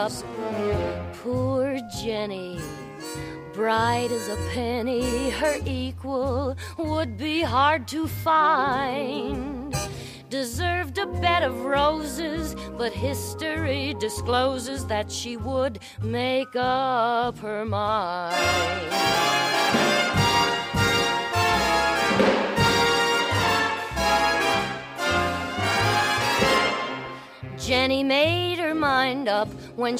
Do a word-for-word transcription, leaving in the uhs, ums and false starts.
Poor Jenny, bright as a penny, her equal would be hard to find. Deserved a bed of roses, but history discloses that she would make up her mind. Jenny made her mind up when